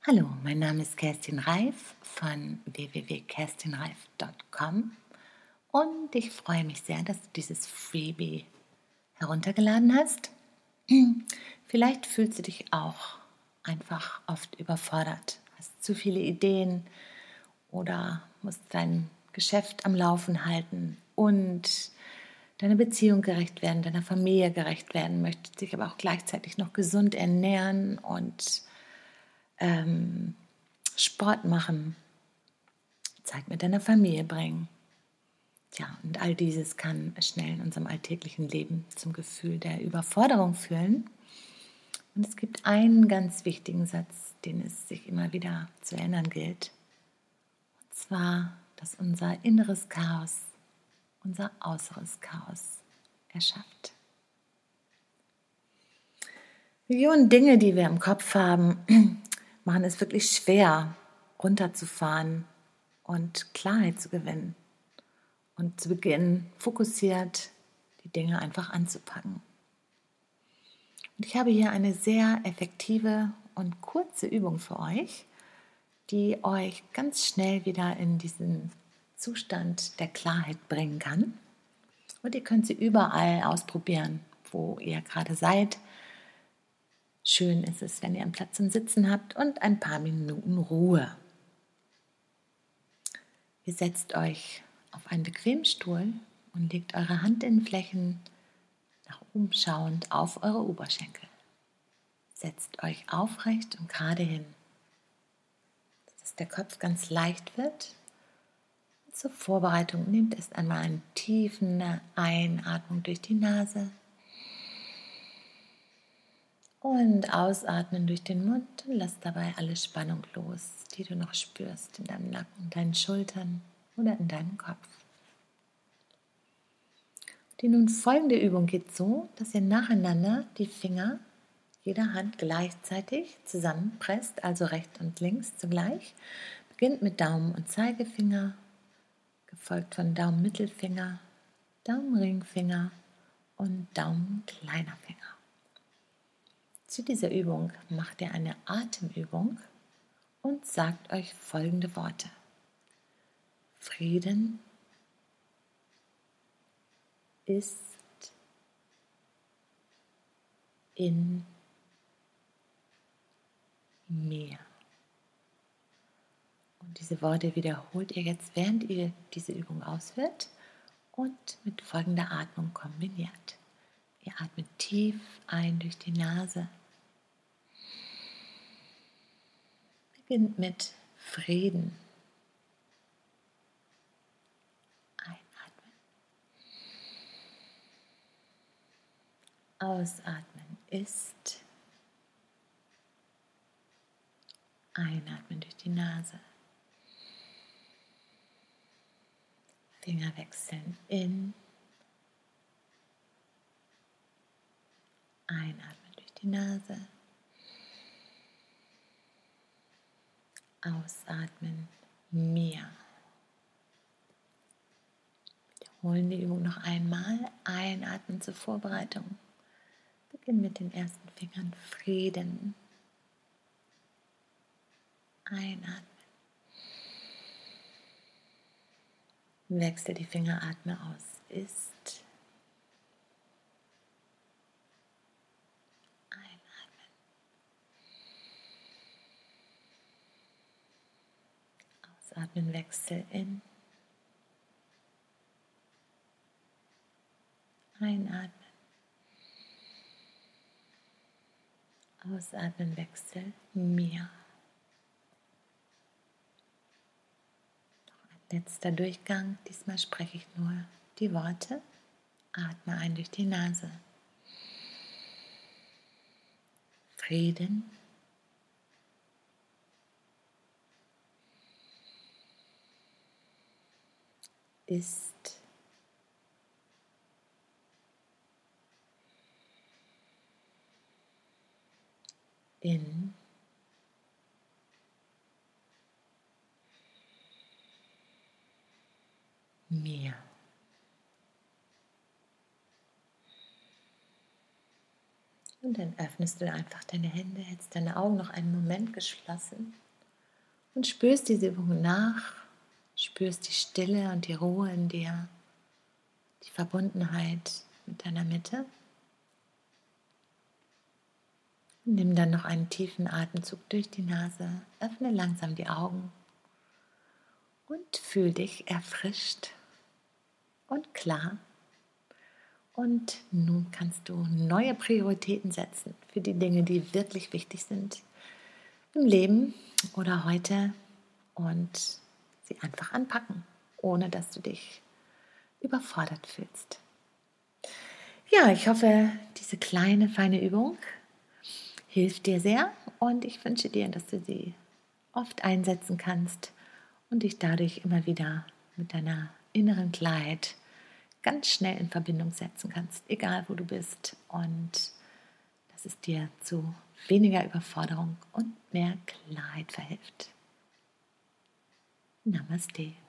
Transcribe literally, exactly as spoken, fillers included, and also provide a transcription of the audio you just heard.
Hallo, mein Name ist Kerstin Reif von w w w punkt kerstin reif punkt com und ich freue mich sehr, dass du dieses Freebie heruntergeladen hast. Vielleicht fühlst du dich auch einfach oft überfordert, hast zu viele Ideen oder musst dein Geschäft am Laufen halten und deiner Beziehung gerecht werden, deiner Familie gerecht werden, möchtest dich aber auch gleichzeitig noch gesund ernähren und ähm, Sport machen, Zeit mit deiner Familie bringen. Tja, und all dieses kann schnell in unserem alltäglichen Leben zum Gefühl der Überforderung führen. Und es gibt einen ganz wichtigen Satz, den es sich immer wieder zu erinnern gilt. Und zwar, dass unser inneres Chaos unser äußeres Chaos erschafft. Millionen Dinge, die wir im Kopf haben, machen es wirklich schwer, runterzufahren und Klarheit zu gewinnen und zu beginnen, fokussiert die Dinge einfach anzupacken. Und ich habe hier eine sehr effektive und kurze Übung für euch, die euch ganz schnell wieder in diesen Zustand der Klarheit bringen kann. Und ihr könnt sie überall ausprobieren, wo ihr gerade seid. Schön ist es, wenn ihr einen Platz zum Sitzen habt und ein paar Minuten Ruhe. Ihr setzt euch auf einen bequemen Stuhl und legt eure Handinnenflächen nach oben schauend auf eure Oberschenkel. Setzt euch aufrecht und gerade hin, dass der Kopf ganz leicht wird. Und zur Vorbereitung nehmt erst einmal eine tiefe Einatmung durch die Nase und ausatmen durch den Mund und lass dabei alle Spannung los, die du noch spürst in deinem Nacken, deinen Schultern oder in deinem Kopf. Die nun folgende Übung geht so, dass ihr nacheinander die Finger jeder Hand gleichzeitig zusammenpresst, also rechts und links zugleich. Beginnt mit Daumen und Zeigefinger, gefolgt von Daumen-Mittelfinger, Daumen-Ringfinger und Daumen-Kleiner Finger. Zu dieser Übung macht ihr eine Atemübung und sagt euch folgende Worte. Frieden ist in mir. Und diese Worte wiederholt ihr jetzt, während ihr diese Übung ausführt und mit folgender Atmung kombiniert. Ihr atmet tief ein durch die Nase. Beginnt mit Frieden. Einatmen. Ausatmen ist. Einatmen durch die Nase. Finger wechseln in. Einatmen durch die Nase. Ausatmen, mehr. Wiederholen die Übung noch einmal. Einatmen zur Vorbereitung. Beginn mit den ersten Fingern Frieden. Einatmen. Wechsel die Fingeratme aus. Ist. Einatmen. Ausatmen, Wechsel in. Einatmen. Ausatmen, Wechsel, mehr. Noch ein letzter Durchgang. Diesmal spreche ich nur die Worte. Atme ein durch die Nase. Frieden. Ist. In mir. Und dann öffnest du einfach deine Hände, hältst deine Augen noch einen Moment geschlossen und spürst diese Übung nach, spürst die Stille und die Ruhe in dir, die Verbundenheit mit deiner Mitte. Nimm dann noch einen tiefen Atemzug durch die Nase, öffne langsam die Augen und fühl dich erfrischt und klar. Und nun kannst du neue Prioritäten setzen für die Dinge, die wirklich wichtig sind im Leben oder heute und sie einfach anpacken, ohne dass du dich überfordert fühlst. Ja, ich hoffe, diese kleine, feine Übung hilft dir sehr und ich wünsche dir, dass du sie oft einsetzen kannst und dich dadurch immer wieder mit deiner inneren Klarheit ganz schnell in Verbindung setzen kannst, egal wo du bist, und dass es dir zu weniger Überforderung und mehr Klarheit verhilft. Namaste.